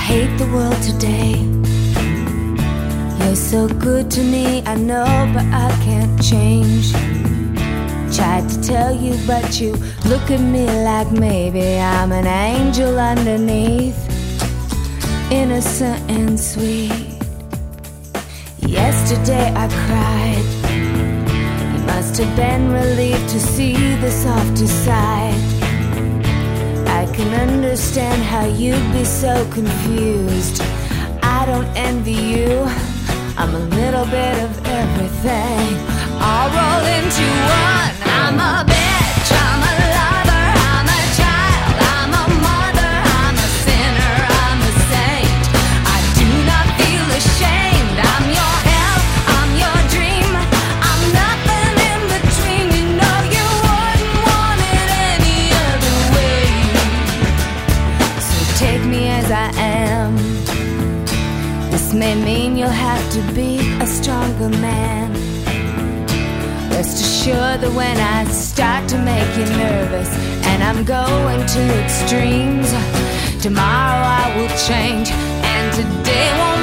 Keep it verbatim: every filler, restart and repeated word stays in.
hate the world today. You're so good to me, I know, but I can't change. Tried to tell you, but you look at me like maybe I'm an angel underneath, innocent and sweet. Yesterday I cried. You must have been relieved to see the softer side. I can understand how you'd be so confused. I don't envy you, I'm a little bit of everything, all rolled into one. I'm a bitch, I'm a lover, I'm a child, I'm a mother, I'm a sinner, I'm a saint. I do not feel ashamed. I'm your hell, I'm your dream, I'm nothing in between. You know you wouldn't want it any other way. So take me as I am. This may mean you'll have to be a stronger man. Rest assured that when I start to make you nervous and I'm going to extremes, tomorrow I will change and today won't